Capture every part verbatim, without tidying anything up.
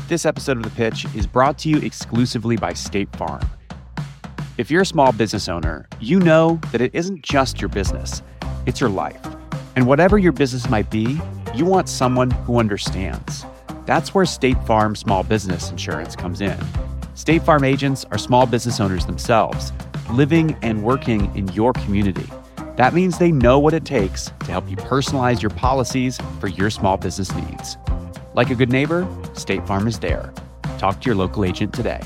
This episode of The Pitch is brought to you exclusively by State Farm. If you're a small business owner, you know that it isn't just your business, it's your life. And whatever your business might be, you want someone who understands. That's where State Farm Small Business Insurance comes in. State Farm agents are small business owners themselves, living and working in your community. That means they know what it takes to help you personalize your policies for your small business needs. Like a good neighbor, State Farm is there. Talk to your local agent today.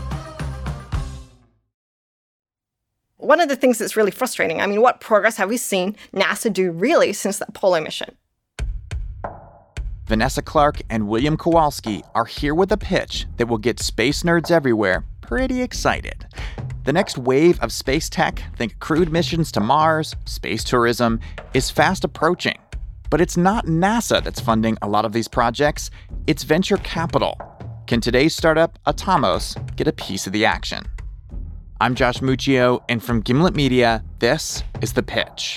One of the things that's really frustrating, I mean, what progress have we seen NASA do really since the Apollo mission? Vanessa Clark and William Kowalski are here with a pitch that will get space nerds everywhere pretty excited. The next wave of space tech, think crewed missions to Mars, space tourism, is fast approaching. But it's not NASA that's funding a lot of these projects, it's venture capital. Can today's startup, Atomos, get a piece of the action? I'm Josh Muccio, and from Gimlet Media, this is The Pitch.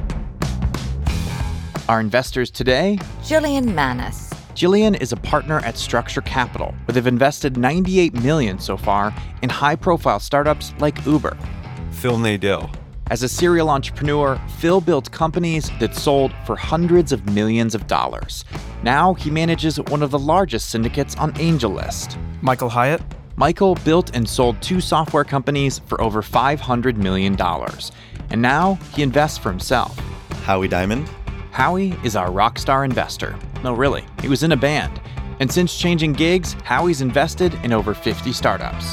Our investors today? Jillian Manis. Jillian is a partner at Structure Capital, where they've invested ninety-eight million dollars so far in high-profile startups like Uber. Phil Nadell. As a serial entrepreneur, Phil built companies that sold for hundreds of millions of dollars. Now he manages one of the largest syndicates on AngelList. Michael Hyatt. Michael built and sold two software companies for over five hundred million dollars. And now he invests for himself. Howie Diamond. Howie is our rock star investor. No, really, he was in a band. And since changing gigs, Howie's invested in over fifty startups.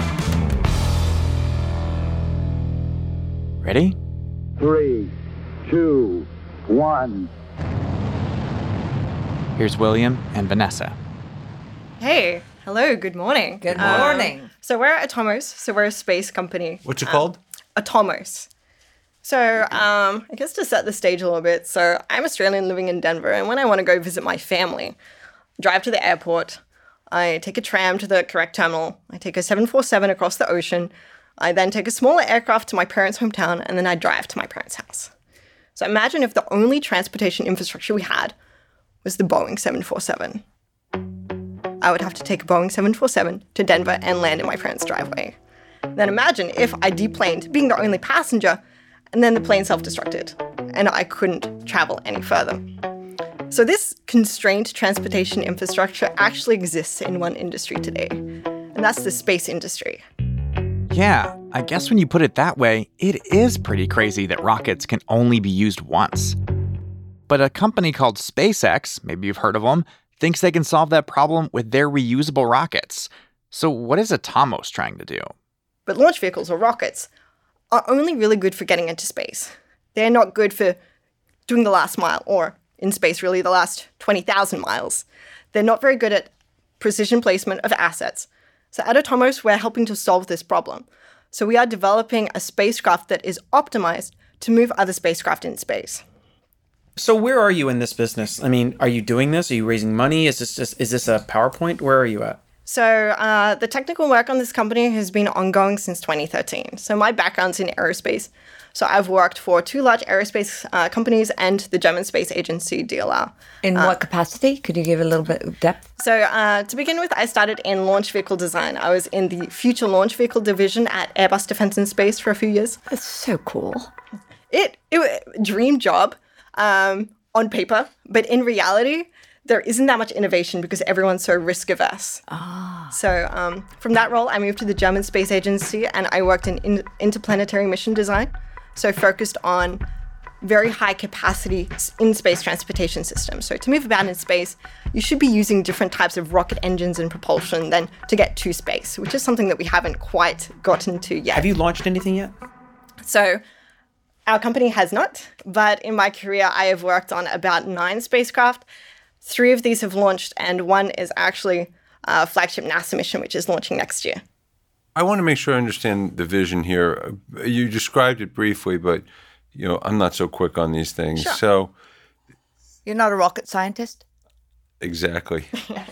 Ready? Three, two, one. Here's William and Vanessa. Hey, hello, good morning. Good Um, morning. so we're at Atomos, so we're a space company. What's it Um, called? Atomos. So um, I guess to set the stage a little bit, so I'm Australian living in Denver, and when I want to go visit my family, drive to the airport, I take a tram to the correct terminal, I take a seven forty-seven across the ocean, I then take a smaller aircraft to my parents' hometown, and then I drive to my parents' house. So imagine if the only transportation infrastructure we had was the Boeing seven forty-seven. I would have to take a Boeing seven forty-seven to Denver and land in my parents' driveway. Then imagine if I deplaned, being the only passenger, and then the plane self-destructed, and I couldn't travel any further. So this constrained transportation infrastructure actually exists in one industry today, and that's the space industry. Yeah, I guess when you put it that way, it is pretty crazy that rockets can only be used once. But a company called SpaceX, maybe you've heard of them, thinks they can solve that problem with their reusable rockets. So what is Atomos trying to do? But launch vehicles, or rockets, are only really good for getting into space. They're not good for doing the last mile, or in space, really, the last twenty thousand miles. They're not very good at precision placement of assets. So at Atomos, we're helping to solve this problem. So we are developing a spacecraft that is optimized to move other spacecraft in space. So where are you in this business? I mean, are you doing this? Are you raising money? Is this just, is this a PowerPoint? Where are you at? So uh, the technical work on this company has been ongoing since twenty thirteen. So my background's in aerospace. So I've worked for two large aerospace uh, companies and the German space agency, D L R. In uh, what capacity? Could you give a little bit of depth? So uh, to begin with, I started in launch vehicle design. I was in the future launch vehicle division at Airbus Defence and Space for a few years. That's so cool. It, it dream job um, on paper, but in reality, there isn't that much innovation because everyone's so risk averse. Ah. So um, from that role, I moved to the German Space Agency and I worked in, in interplanetary mission design. So focused on very high capacity in-space transportation systems. So to move about in space, you should be using different types of rocket engines and propulsion than to get to space, which is something that we haven't quite gotten to yet. Have you launched anything yet? So our company has not, but in my career, I have worked on about nine spacecraft. Three of these have launched, and one is actually a flagship NASA mission, which is launching next year. I want to make sure I understand the vision here. You described it briefly, but you know, I'm not so quick on these things. Sure. So You're not a rocket scientist? exactly.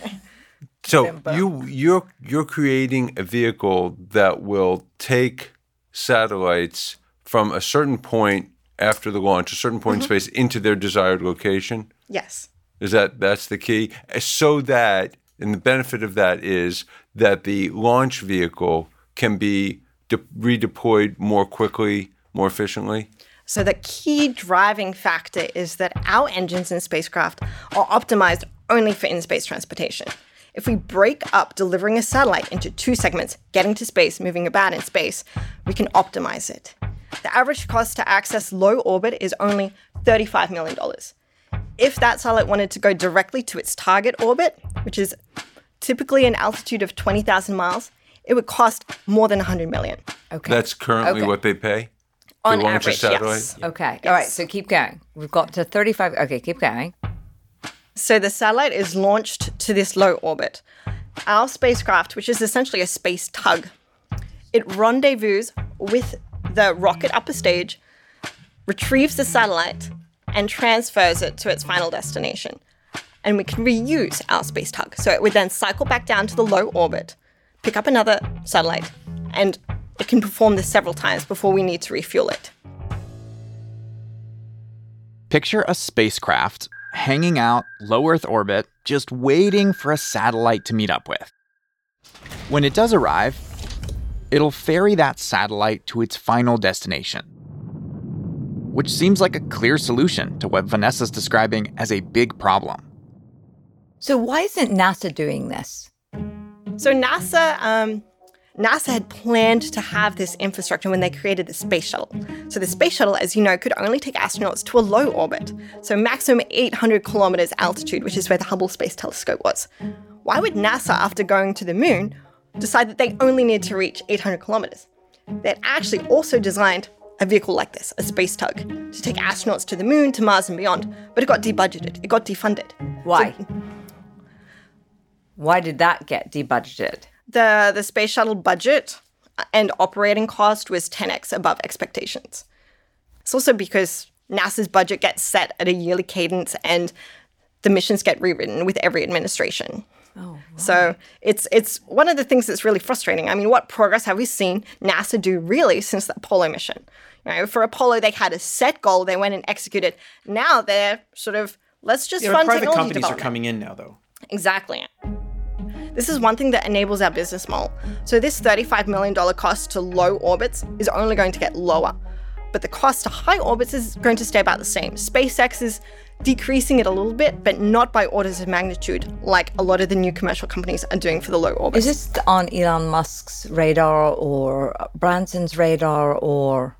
So you you're you're creating a vehicle that will take satellites from a certain point after the launch, a certain point Mm-hmm. in space, into their desired location. Yes. Is that that's the key? So that And the benefit of that is that the launch vehicle can be de- redeployed more quickly, more efficiently. So the key driving factor is that our engines in spacecraft are optimized only for in-space transportation. If we break up delivering a satellite into two segments, getting to space, moving about in space, we can optimize it. The average cost to access low orbit is only thirty-five million dollars. If that satellite wanted to go directly to its target orbit, which is typically an altitude of twenty thousand miles, it would cost more than one hundred million dollars. Okay. That's currently Okay. what they pay? On to launch a average, satellite? yes. Okay. All right. So keep going. We've got to thirty-five. Okay, keep going. So the satellite is launched to this low orbit. Our spacecraft, which is essentially a space tug, it rendezvous with the rocket upper stage, retrieves the satellite, and transfers it to its final destination. And we can reuse our space tug. So it would then cycle back down to the low orbit, pick up another satellite, and it can perform this several times before we need to refuel it. Picture a spacecraft hanging out low Earth orbit, just waiting for a satellite to meet up with. When it does arrive, it'll ferry that satellite to its final destination, which seems like a clear solution to what Vanessa's describing as a big problem. So why isn't NASA doing this? So NASA, um, NASA had planned to have this infrastructure when they created the space shuttle. So the space shuttle, as you know, could only take astronauts to a low orbit, so maximum eight hundred kilometers altitude, which is where the Hubble Space Telescope was. Why would NASA, after going to the moon, decide that they only need to reach eight hundred kilometers? They'd actually also designed a vehicle like this, a space tug, to take astronauts to the moon, to Mars and beyond, but it got debudgeted, it got defunded. Why? So Why did that get debudgeted? the, the space shuttle budget and operating cost was ten x above expectations. It's also because NASA's budget gets set at a yearly cadence and the missions get rewritten with every administration. Oh, right. So it's it's one of the things that's really frustrating. I mean, what progress have we seen NASA do really since the Apollo mission? You know, for Apollo, they had a set goal, they went and executed. Now they're sort of, let's just Yeah, fund private technology companies are development. coming in now, though. Exactly. This is one thing that enables our business model. So this thirty-five million dollars cost to low orbits is only going to get lower. But the cost to high orbits is going to stay about the same. SpaceX is decreasing it a little bit, but not by orders of magnitude like a lot of the new commercial companies are doing for the low orbits. Is this on Elon Musk's radar or Branson's radar or?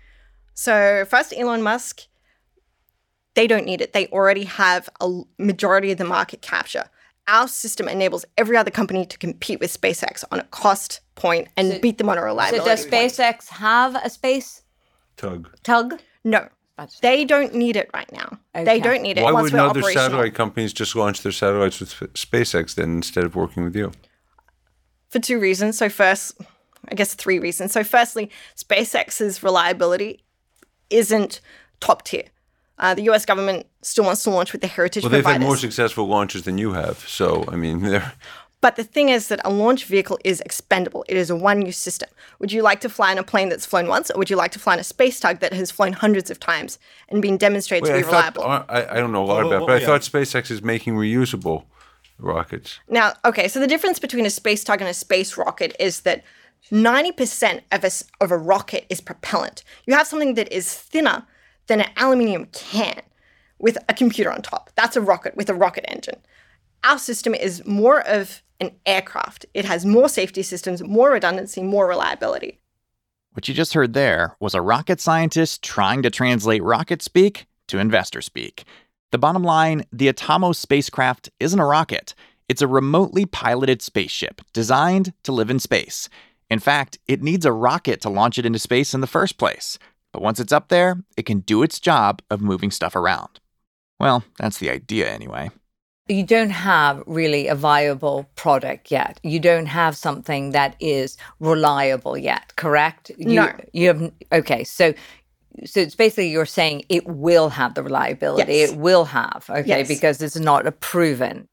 So first, Elon Musk, they don't need it. They already have a majority of the market capture. Our system enables every other company to compete with SpaceX on a cost point and So- beat them on a So reliability does point. SpaceX have a space Tug. tug? No, they don't need it right now. Okay. They don't need it Why once wouldn't we're other operational. satellite companies just launch their satellites with Sp- SpaceX then instead of working with you? For two reasons. So first, I guess three reasons. So firstly, SpaceX's reliability isn't top tier. Uh, the U S government still wants to launch with the heritage Well, they've providers. had more successful launches than you have. So, I mean, they're... But the thing is that a launch vehicle is expendable. It is a one-use system. Would you like to fly in a plane that's flown once, or would you like to fly in a space tug that has flown hundreds of times and been demonstrated Wait, to I be thought, reliable? I, I don't know a lot Oh, about it, oh, but I yeah. thought SpaceX is making reusable rockets. Now, okay, so the difference between a space tug and a space rocket is that ninety percent of a, s- of a rocket is propellant. You have something that is thinner than an aluminium can with a computer on top. That's a rocket with a rocket engine. Our system is more of an aircraft. It has more safety systems, more redundancy, more reliability. What you just heard there was a rocket scientist trying to translate rocket speak to investor speak. The bottom line, the Atomo spacecraft isn't a rocket. It's a remotely piloted spaceship designed to live in space. In fact, it needs a rocket to launch it into space in the first place. But once it's up there, it can do its job of moving stuff around. Well, that's the idea anyway. You don't have really a viable product yet. You don't have something that is reliable yet, correct? You, No. You have, okay, so so it's basically you're saying it will have the reliability. Yes. It will have, okay, Yes. because it's not a proven.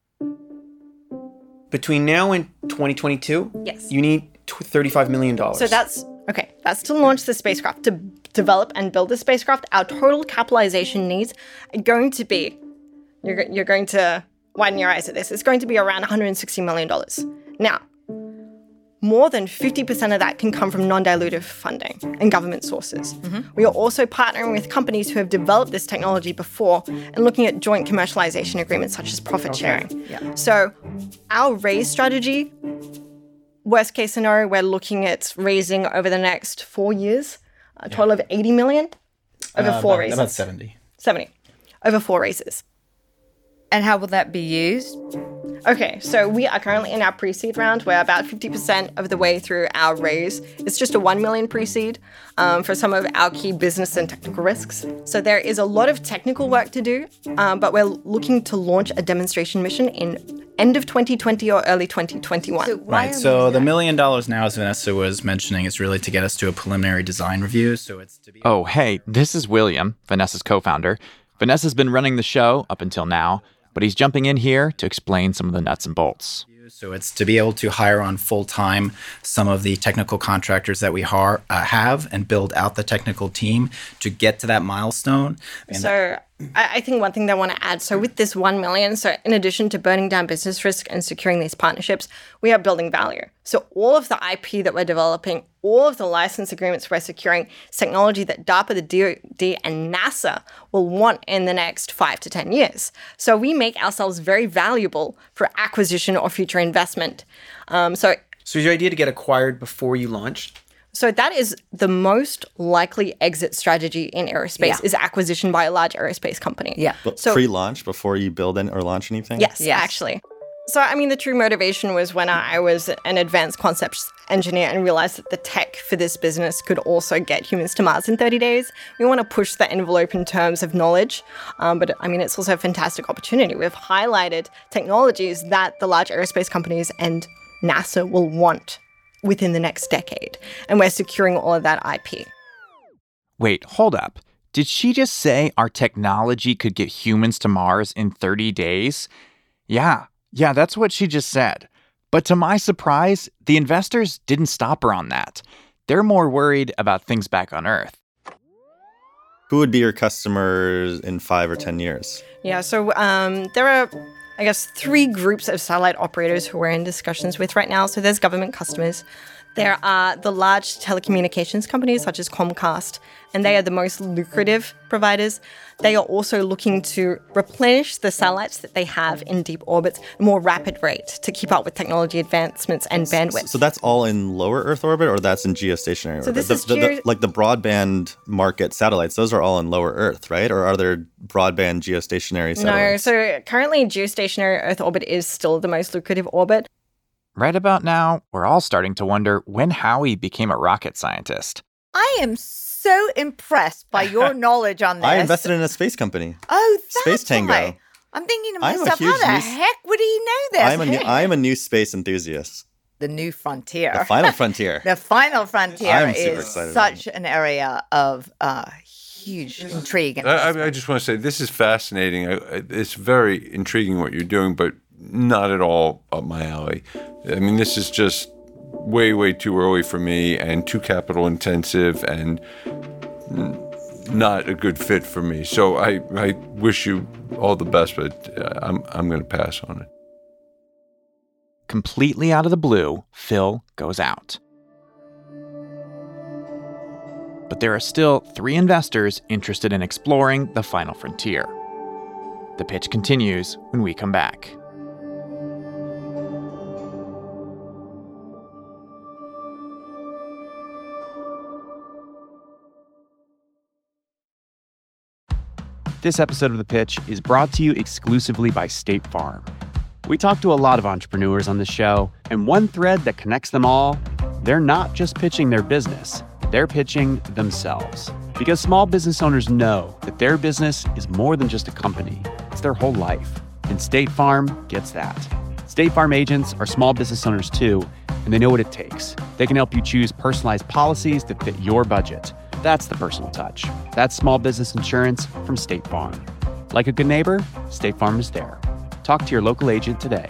Between now and twenty twenty-two, Yes. you need tw- thirty-five million dollars. So that's, okay, that's to launch the spacecraft. To develop and build the spacecraft, our total capitalization needs are going to be, you're, you're going to widen your eyes at this. It's going to be around one hundred sixty million dollars. Now, more than fifty percent of that can come from non-dilutive funding and government sources. Mm-hmm. We are also partnering with companies who have developed this technology before and looking at joint commercialization agreements such as profit okay. sharing. Yeah. So our raise strategy, worst case scenario, we're looking at raising over the next four years, a total yeah. of eighty million over uh, four about, raises. About seventy. seventy over four raises. And how will that be used? Okay, so we are currently in our pre-seed round. We're about fifty percent of the way through our raise. It's just a one million pre-seed um, for some of our key business and technical risks. So there is a lot of technical work to do, um, but we're looking to launch a demonstration mission in end of twenty twenty or early twenty twenty-one. So right, so the million dollars now, as Vanessa was mentioning, is really to get us to a preliminary design review. So it's to be... Oh, hey, this is William, Vanessa's co-founder. Vanessa's been running the show up until now, but he's jumping in here to explain some of the nuts and bolts. So it's to be able to hire on full-time some of the technical contractors that we har- uh, have and build out the technical team to get to that milestone. And so that- I think one thing that I want to add, so with this one million, so in addition to burning down business risk and securing these partnerships, we are building value. So all of the I P that we're developing, all of the license agreements we're securing, technology that DARPA, the D O D, and NASA will want in the next five to ten years. So we make ourselves very valuable for acquisition or future investment. Um, so, so is your idea to get acquired before you launch? So that is the most likely exit strategy in aerospace Yeah. is acquisition by a large aerospace company. Yeah. But So- pre-launch, before you build in or launch anything? Yes, Yes. actually. So, I mean, the true motivation was when I was an advanced concepts engineer and realized that the tech for this business could also get humans to Mars in thirty days. We want to push the envelope in terms of knowledge. Um, but, I mean, it's also a fantastic opportunity. We've highlighted technologies that the large aerospace companies and NASA will want within the next decade. And we're securing all of that I P. Wait, hold up. Did she just say our technology could get humans to Mars in thirty days? Yeah, yeah, that's what she just said. But to my surprise, the investors didn't stop her on that. They're more worried about things back on Earth. Who would be your customers in five or ten years? Yeah, so um, there are, I guess, three groups of satellite operators who we're in discussions with right now. So there's government customers. There are the large telecommunications companies such as Comcast, and they are the most lucrative providers. They are also looking to replenish the satellites that they have in deep orbits at a more rapid rate to keep up with technology advancements and bandwidth. So that's all in lower Earth orbit, or that's in geostationary So orbit? this The- is the- the- geo- like the broadband market satellites, those are all in lower Earth, right? Or are there broadband geostationary No, satellites? so currently geostationary Earth orbit is still the most lucrative orbit. Right about now, we're all starting to wonder when Howie became a rocket scientist. I am so impressed by your knowledge on this. I invested in a space company. Oh, that's Space Tango. why. I'm thinking to I'm a myself, how huge the news- heck would he know this? I'm a new, I'm a new space enthusiast. The new frontier. The final frontier. The final frontier I'm super is excited about such an area of uh, huge intrigue. And I, I- I just want to say this is fascinating. I, I- it's very intriguing what you're doing, but not at all up my alley. I mean, this is just way, way too early for me and too capital intensive and n- not a good fit for me. So I, I wish you all the best, but uh, I'm I'm going to pass on it. Completely out of the blue, Phil goes out. But there are still three investors interested in exploring the final frontier. The pitch continues when we come back. This episode of The Pitch is brought to you exclusively by State Farm. We talk to a lot of entrepreneurs on this show, and one thread that connects them all, they're not just pitching their business, they're pitching themselves. Because small business owners know that their business is more than just a company, it's their whole life. And State Farm gets that. State Farm agents are small business owners too, and they know what it takes. They can help you choose personalized policies that fit your budget. That's the personal touch. That's small business insurance from State Farm. Like a good neighbor, State Farm is there. Talk to your local agent today.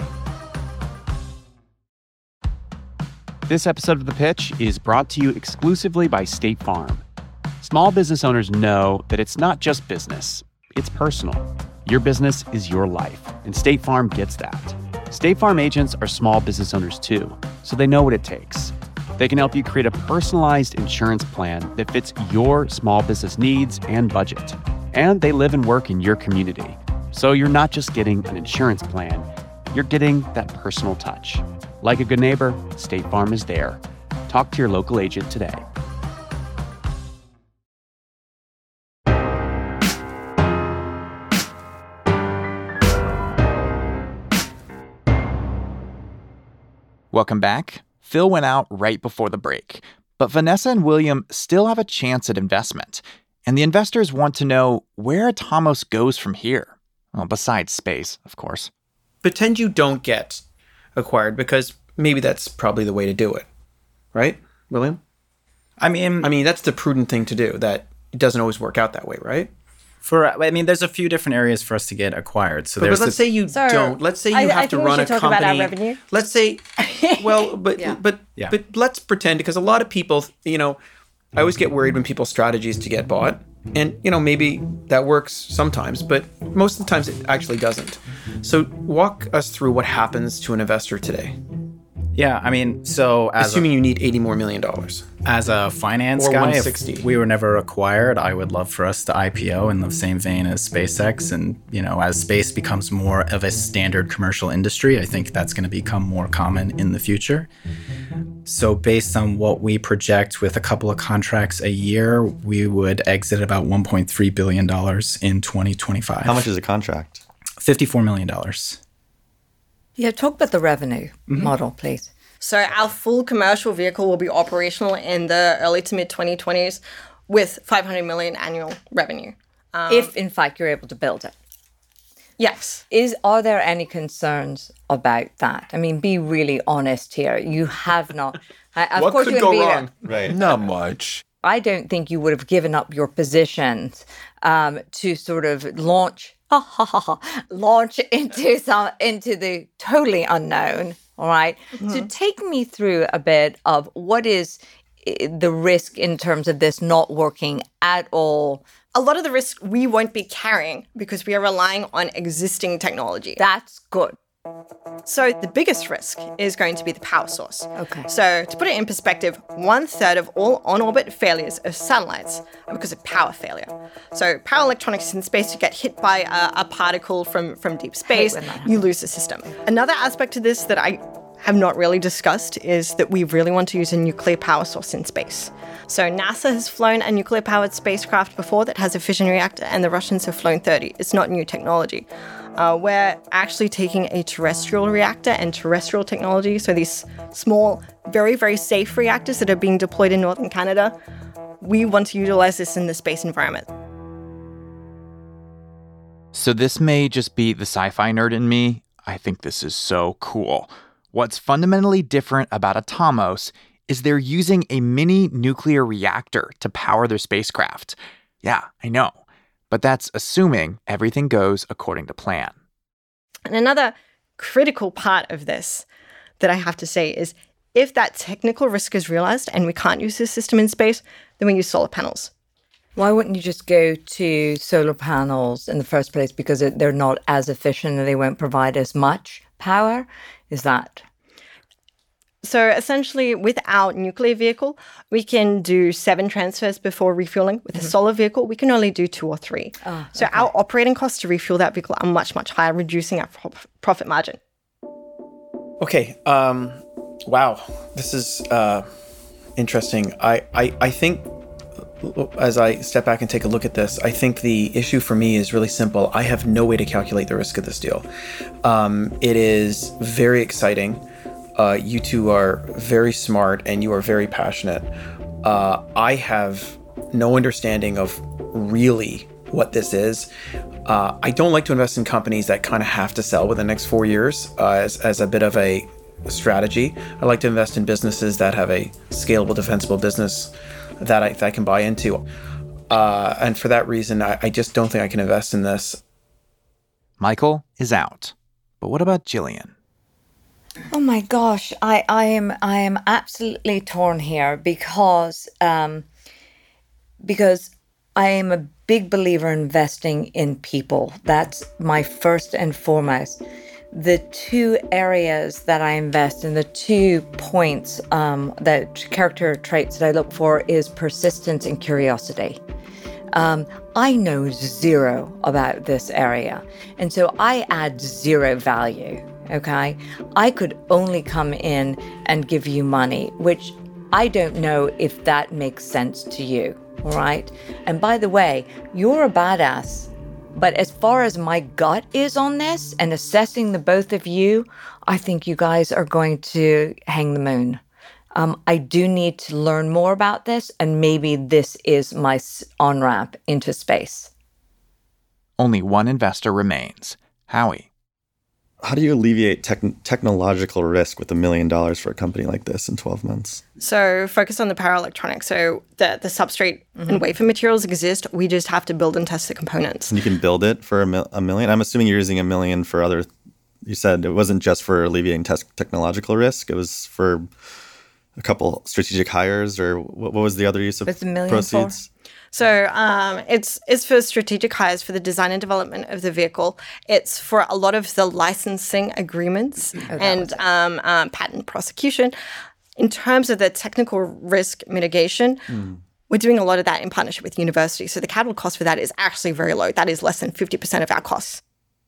This episode of The Pitch is brought to you exclusively by State Farm. Small business owners know that it's not just business, it's personal. Your business is your life, and State Farm gets that. State Farm agents are small business owners too, so they know what it takes. They can help you create a personalized insurance plan that fits your small business needs and budget. And they live and work in your community. So you're not just getting an insurance plan, you're getting that personal touch. Like a good neighbor, State Farm is there. Talk to your local agent today. Welcome back. Phil went out right before the break, but Vanessa and William still have a chance at investment, and the investors want to know where Atomos goes from here. Well, besides space, of course. Pretend you don't get acquired, because maybe that's probably the way to do it. Right, William? I mean... I mean, that's the prudent thing to do. That it doesn't always work out that way, right? For I mean, there's a few different areas for us to get acquired. So but, there's but let's the, say you so don't. Let's say you I, have I to think run we a should company. Talk about our revenue. Let's say, well, but yeah. but Yeah. but let's pretend, because a lot of people, you know, I always get worried when people's strategies to get bought, and you know maybe that works sometimes, but most of the times it actually doesn't. So walk us through what happens to an investor today. Yeah, I mean, so as assuming a, you need eighty more million dollars. As a finance or guy, one sixty. If we were never acquired, I would love for us to I P O in the same vein as SpaceX. And, you know, as space becomes more of a standard commercial industry, I think that's going to become more common in the future. So based on what we project with a couple of contracts a year, we would exit about one point three billion dollars in twenty twenty-five. How much is a contract? fifty-four million dollars. Yeah, talk about the revenue Mm-hmm. model, please. So our full commercial vehicle will be operational in the early to mid twenty twenties with five hundred million annual revenue. Um, if, in fact, you're able to build it. Yes. Is Are there any concerns about that? I mean, be really honest here. You have not. I, of What course could you're go gonna be wrong? there. Right. Not much. I don't think you would have given up your positions um, to sort of launch, ha, ha, ha, ha, launch into some into the totally unknown. All right. Mm-hmm. So take me through a bit of what is the risk in terms of this not working at all. A lot of the risk we won't be carrying because we are relying on existing technology. That's good. So the biggest risk is going to be the power source. Okay. So to put it in perspective, one third of all on-orbit failures of satellites are because of power failure. So power electronics in space, you get hit by a, a particle from, from deep space, you lose the system. Another aspect to this that I have not really discussed is that we really want to use a nuclear power source in space. So NASA has flown a nuclear-powered spacecraft before that has a fission reactor, and the Russians have flown thirty. It's not new technology. Uh, we're actually taking a terrestrial reactor and terrestrial technology, so these small, very, very safe reactors that are being deployed in northern Canada, we want to utilize this in the space environment. So this may just be the sci-fi nerd in me. I think this is so cool. What's fundamentally different about Atomos is they're using a mini nuclear reactor to power their spacecraft. Yeah, I know. But that's assuming everything goes according to plan. And another critical part of this that I have to say is if that technical risk is realized and we can't use this system in space, then we use solar panels. Why wouldn't you just go to solar panels in the first place? Because they're not as efficient and they won't provide as much power? Is that... So essentially, with our nuclear vehicle, we can do seven transfers before refueling. With mm-hmm. a solar vehicle, we can only do two or three. Oh, so okay. Our operating costs to refuel that vehicle are much, much higher, reducing our pro- profit margin. Okay. Um, wow. This is uh, interesting. I, I, I think, as I step back and take a look at this, I think the issue for me is really simple. I have no way to calculate the risk of this deal. Um, it is very exciting. Uh, you two are very smart and you are very passionate. Uh, I have no understanding of really what this is. Uh, I don't like to invest in companies that kind of have to sell within the next four years uh, as, as a bit of a strategy. I like to invest in businesses that have a scalable, defensible business that I, that I can buy into. Uh, and for that reason, I, I just don't think I can invest in this. Michael is out. But what about Jillian? Oh my gosh, I, I am I am absolutely torn here because um, because I am a big believer in investing in people. That's my first and foremost. The two areas that I invest in, the two points, um, the character traits that I look for is persistence and curiosity. Um, I know zero about this area, and so I add zero value, okay? I could only come in and give you money, which I don't know if that makes sense to you, all right? And by the way, you're a badass. But as far as my gut is on this and assessing the both of you, I think you guys are going to hang the moon. Um, I do need to learn more about this, and maybe this is my on-ramp into space. Only one investor remains, Howie. How do you alleviate tech- technological risk with a million dollars for a company like this in twelve months? So focus on the power electronics. So the, the substrate mm-hmm. and wafer materials exist. We just have to build and test the components. And you can build it for a, mil- a million? I'm assuming you're using a million for other... You said it wasn't just for alleviating te- technological risk. It was for a couple strategic hires, or what, what was the other use of it's a million proceeds? For? So um, it's it's for strategic hires for the design and development of the vehicle. It's for a lot of the licensing agreements oh, and um, um, patent prosecution. In terms of the technical risk mitigation, mm. we're doing a lot of that in partnership with universities. So the capital cost for that is actually very low. That is less than fifty percent of our costs.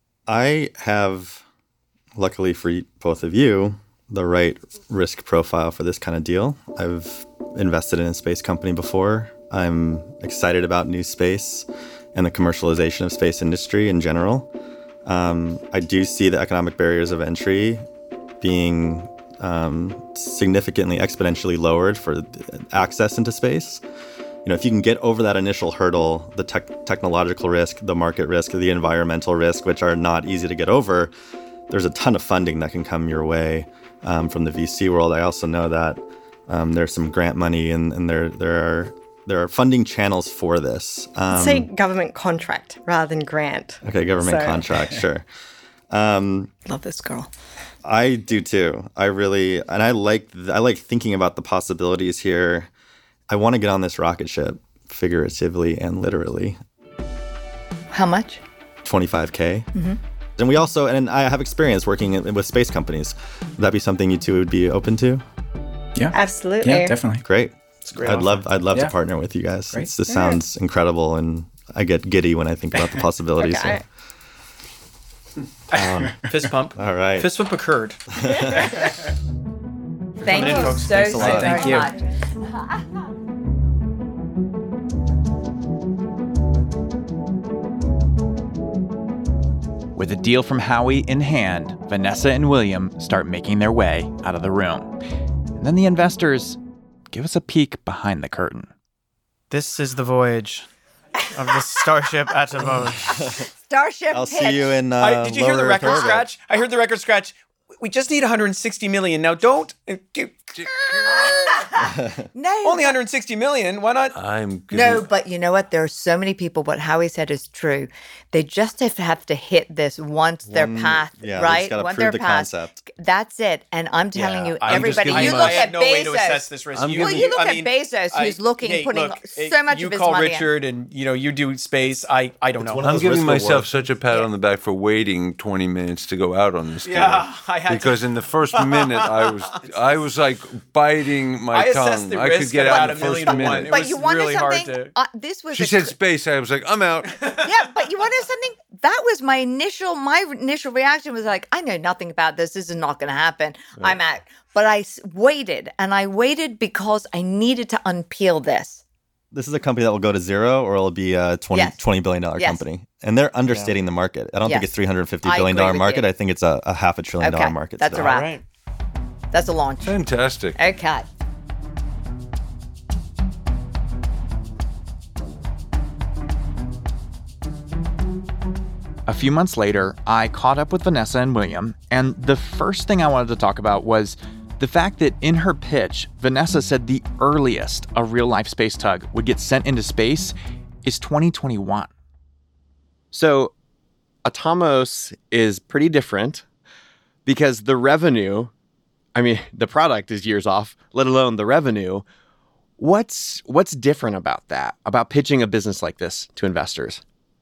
I have, luckily for both of you, the right risk profile for this kind of deal. I've invested in a space company before. I'm excited about new space and the commercialization of space industry in general. Um, I do see the economic barriers of entry being um, significantly exponentially lowered for access into space. You know, if you can get over that initial hurdle, the tech- technological risk, the market risk, the environmental risk, which are not easy to get over, there's a ton of funding that can come your way um, from the V C world. I also know that um, there's some grant money and, and there there are There are funding channels for this. Um, Say government contract rather than grant. Okay, government so. contract, sure. Um, Love this girl. I do too. I really, and I like, I like thinking about the possibilities here. I want to get on this rocket ship, figuratively and literally. How much? twenty-five K. Mm-hmm. And we also, and I have experience working with space companies. Would that be something you two would be open to? Yeah, absolutely. Yeah, definitely. Great. It's a great I'd offer. love I'd love yeah. to partner with you guys. Great. It's, this yeah. sounds incredible, and I get giddy when I think about the possibilities. okay. So. Um, Fist pump. All right. Fist pump occurred. Thank in, you folks. so, Thanks a so lot. very Thank you. much. With a deal from Howie in hand, Vanessa and William start making their way out of the room. And then the investors give us a peek behind the curtain. This is the voyage of the Starship Atomos. Starship I'll pitch. see you in. Uh, I, did you hear the lower record orbit. scratch? I heard the record scratch. We just need one hundred sixty million. Now don't. No. Only one hundred sixty million. Why not? I'm good. No, but you know what? There are so many people. What Howie said is true. They just have to, have to hit this once their One- path, yeah, they right? just gotta Once prove they're the past. concept. That's it. And I'm telling Yeah, you, I'm just everybody, giving you my- look I have at no Bezos. way to assess this risk. I'm You- Well, you look I at mean, Bezos, I- who's looking, hey, putting look, so much you of his call money Richard, and you know you do space. I I don't know. one of I'm those giving risk myself rewards. such a pat on the back for waiting twenty minutes to go out on this deal. Yeah, I had to- because in the first minute I was I was like biting my I assessed tongue. the I risk could get at out about in the a first million to one. minute. It But was you wanted really hard something. to- Uh, this was She a said cr- space. I was like, I'm out. yeah, but you wanted something. That was my initial. My initial reaction was like, I know nothing about this. This is not going to happen. I'm out. But I s- waited, and I waited because I needed to unpeel this. This is a company that will go to zero, or it'll be a twenty, Yes. twenty billion dollars Yes. company. And they're understating the market. I don't Yes. think it's three hundred fifty I billion agree dollars with market. you. I think it's a, a half a trillion Okay, dollar market. that's a still. wrap. All right. That's a launch. Fantastic. Okay. A few months later, I caught up with Vanessa and William, and the first thing I wanted to talk about was the fact that in her pitch, Vanessa said the earliest a real-life space tug would get sent into space is twenty twenty-one. So Atomos is pretty different because the revenue, I mean, the product is years off, let alone the revenue. What's what's different about that, about pitching a business like this to investors?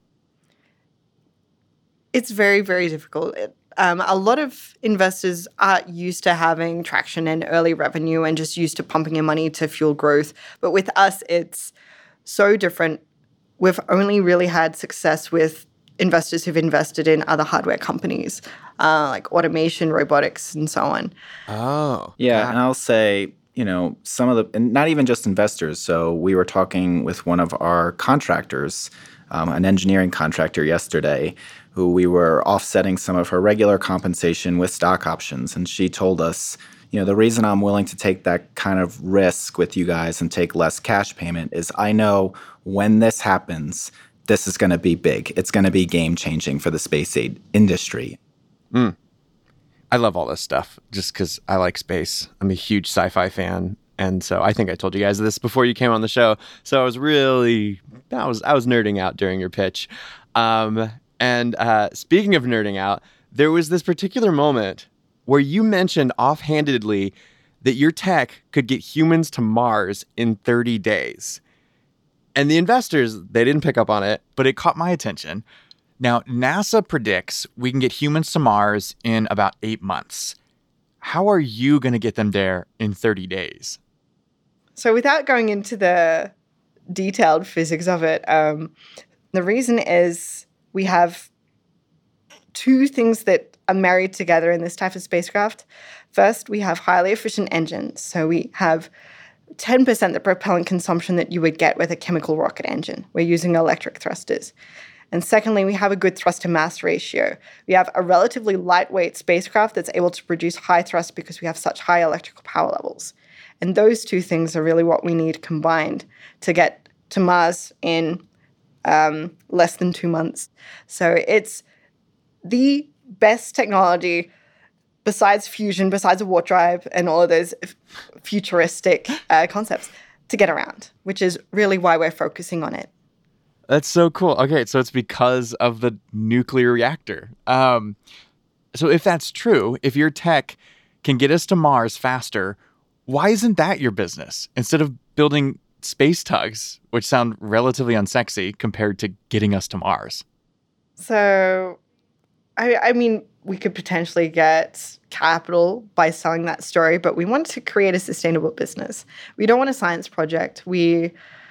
It's very, very difficult. It, um, a lot of investors are used to having traction and early revenue and just used to pumping in money to fuel growth. But with us, it's so different. We've only really had success with investors who've invested in other hardware companies, uh, like automation, robotics, and so on. Oh. Yeah, and I'll say, you know, some of the, and not even just investors. So we were talking with one of our contractors, um, an engineering contractor yesterday, who we were offsetting some of her regular compensation with stock options. And she told us, you know, the reason I'm willing to take that kind of risk with you guys and take less cash payment is I know when this happens, this is going to be big. It's going to be game changing for the space aid industry. Mm. I love all this stuff just because I like space. I'm a huge sci-fi fan. And so I think I told you guys this before you came on the show. So I was really, I was, I was nerding out during your pitch. Um, And uh, speaking of nerding out, there was this particular moment where you mentioned offhandedly that your tech could get humans to Mars in thirty days. And the investors, they didn't pick up on it, but it caught my attention. Now, NASA predicts we can get humans to Mars in about eight months. How are you going to get them there in thirty days? So without going into the detailed physics of it, um, the reason is we have two things that are married together in this type of spacecraft. First, we have highly efficient engines. So we have ten percent the propellant consumption that you would get with a chemical rocket engine. We're using electric thrusters. And secondly, we have a good thrust-to-mass ratio. We have a relatively lightweight spacecraft that's able to produce high thrust because we have such high electrical power levels. And those two things are really what we need combined to get to Mars in Um, less than two months. So it's the best technology besides fusion, besides a warp drive and all of those f- futuristic uh, concepts to get around, which is really why we're focusing on it. That's so cool. Okay, so it's because of the nuclear reactor. Um, so if that's true, if your tech can get us to Mars faster, why isn't that your business instead of building space tugs, which sound relatively unsexy compared to getting us to Mars? So, I, I mean, we could potentially get capital by selling that story, but we want to create a sustainable business. We don't want a science project. We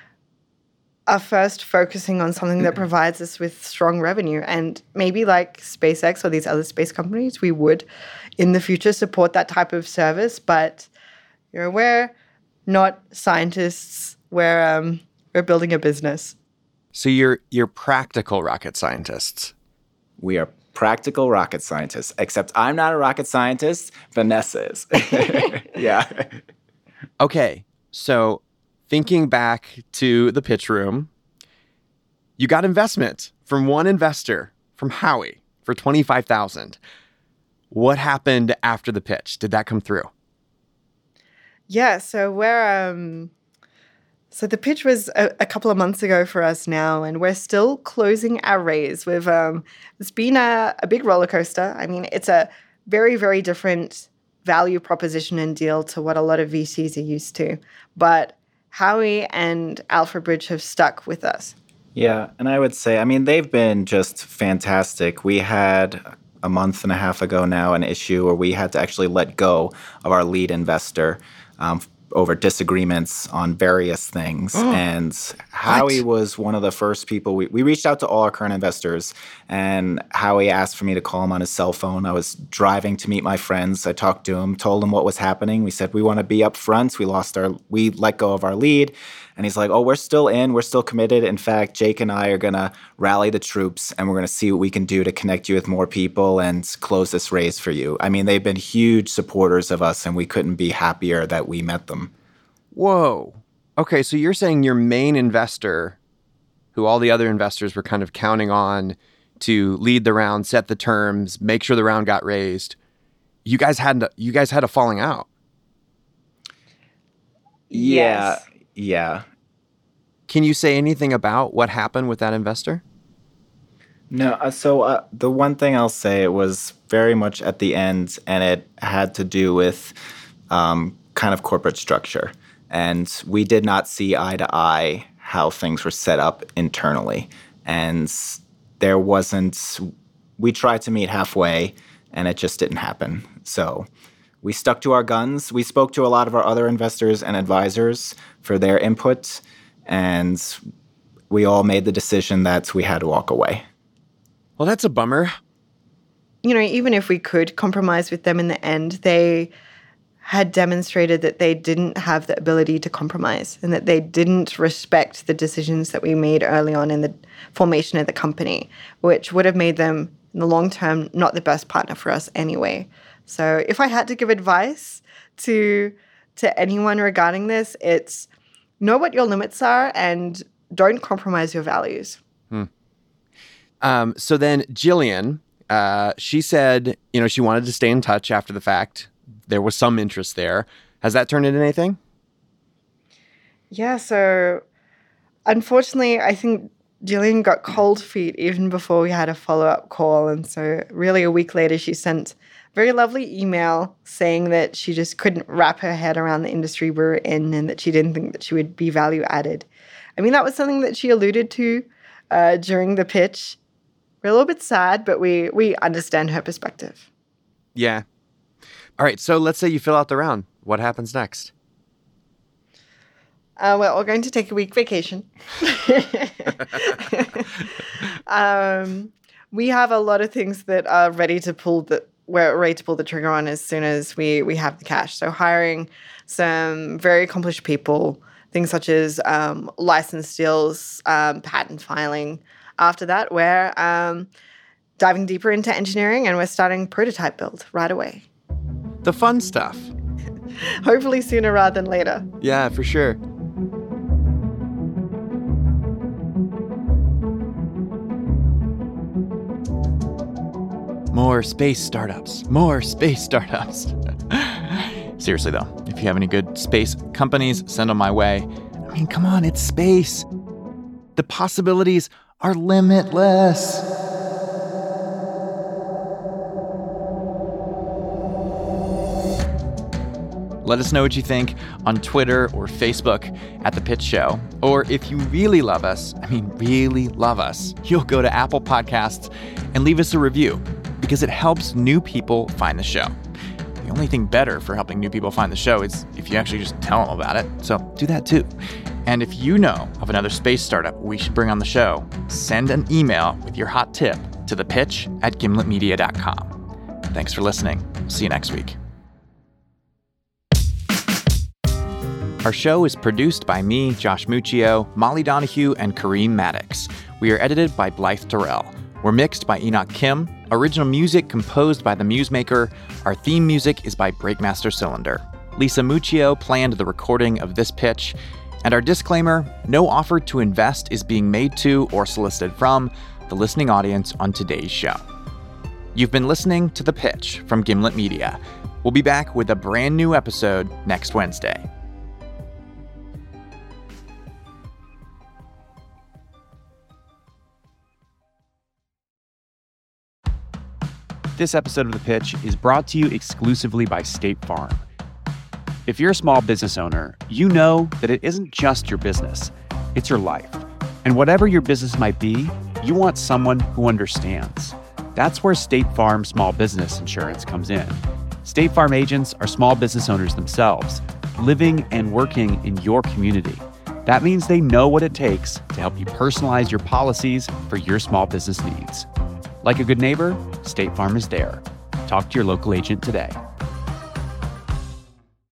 are first focusing on something that provides us with strong revenue. And maybe like SpaceX or these other space companies, we would in the future support that type of service. But you're aware, not scientists. We're um, we're building a business. So you're you're practical rocket scientists. We are practical rocket scientists, except I'm not a rocket scientist. Vanessa is. Yeah. Okay, so thinking back to the pitch room, you got investment from one investor, from Howie, for twenty-five thousand dollars. What happened after the pitch? Did that come through? Yeah, so we're um, so the pitch was a, a couple of months ago for us now, and we're still closing our raise. We've um, it's been a, a big roller coaster. I mean, it's a very, very different value proposition and deal to what a lot of V Cs are used to. But Howie and Alpha Bridge have stuck with us. Yeah, and I would say, I mean, they've been just fantastic. We had a month and a half ago now an issue where we had to actually let go of our lead investor um, over disagreements on various things. And Howie was one of the first people. We, we reached out to all our current investors, and Howie asked for me to call him on his cell phone. I was driving to meet my friends. I talked to him, told him what was happening. We said, we want to be up front. We lost our, we let go of our lead. And he's like, oh, we're still in. We're still committed. In fact, Jake and I are going to rally the troops, and we're going to see what we can do to connect you with more people and close this raise for you. I mean, they've been huge supporters of us, and we couldn't be happier that we met them. Whoa. Okay, so you're saying your main investor, who all the other investors were kind of counting on to lead the round, set the terms, make sure the round got raised, you guys had to, you guys had a falling out. Yeah. Yes. Yeah. Can you say anything about what happened with that investor? No, uh, so uh, the one thing I'll say, it was very much at the end, and it had to do with um, kind of corporate structure. And we did not see eye to eye how things were set up internally. And there wasn't, we tried to meet halfway, and it just didn't happen. So we stuck to our guns. We spoke to a lot of our other investors and advisors for their input, and we all made the decision that we had to walk away. Well, that's a bummer. You know, even if we could compromise with them in the end, they had demonstrated that they didn't have the ability to compromise and that they didn't respect the decisions that we made early on in the formation of the company, which would have made them, in the long term, not the best partner for us anyway. So if I had to give advice to to anyone regarding this, it's know what your limits are and don't compromise your values. Hmm. Um, so then Jillian, uh, she said, you know, she wanted to stay in touch after the fact. There was some interest there. Has that turned into anything? Yeah, so unfortunately, I think Jillian got cold feet even before we had a follow-up call. And so really a week later, she sent a very lovely email saying that she just couldn't wrap her head around the industry we were in and that she didn't think that she would be value added. I mean, that was something that she alluded to uh, during the pitch. We're a little bit sad, but we we understand her perspective. Yeah. All right, so let's say you fill out the round. What happens next? Uh, well, we're going to take a week vacation. um, we have a lot of things that are ready to pull the we're ready to pull the trigger on as soon as we we have the cash. So hiring some very accomplished people, things such as um, license deals, um, patent filing. After that, we're um, diving deeper into engineering and we're starting prototype build right away. The fun stuff. Hopefully sooner rather than later. Yeah, for sure. More space startups. More space startups. Seriously, though, if you have any good space companies, send them my way. I mean, come on, it's space. The possibilities are limitless. Let us know what you think on Twitter or Facebook at The Pitch Show. Or if you really love us, I mean really love us, you'll go to Apple Podcasts and leave us a review because it helps new people find the show. The only thing better for helping new people find the show is if you actually just tell them about it. So do that too. And if you know of another space startup we should bring on the show, send an email with your hot tip to thepitch at gimlet media dot com. Thanks for listening. See you next week. Our show is produced by me, Josh Muccio, Molly Donahue, and Kareem Maddox. We are edited by Blythe Terrell. We're mixed by Enoch Kim. Original music composed by The Musemaker. Our theme music is by Breakmaster Cylinder. Lisa Muccio planned the recording of this pitch. And our disclaimer, no offer to invest is being made to or solicited from the listening audience on today's show. You've been listening to The Pitch from Gimlet Media. We'll be back with a brand new episode next Wednesday. This episode of The Pitch is brought to you exclusively by State Farm. If you're a small business owner, you know that it isn't just your business, it's your life. And whatever your business might be, you want someone who understands. That's where State Farm Small Business Insurance comes in. State Farm agents are small business owners themselves, living and working in your community. That means they know what it takes to help you personalize your policies for your small business needs. Like a good neighbor, State Farm is there. Talk to your local agent today.